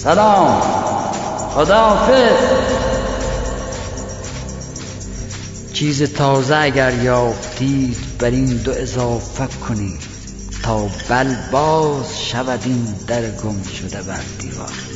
سلام، خداحافظ. چیز تازه اگر یافتید بر این دو اضافه کنید تا بل باز شود این در گم شده بر دیوار.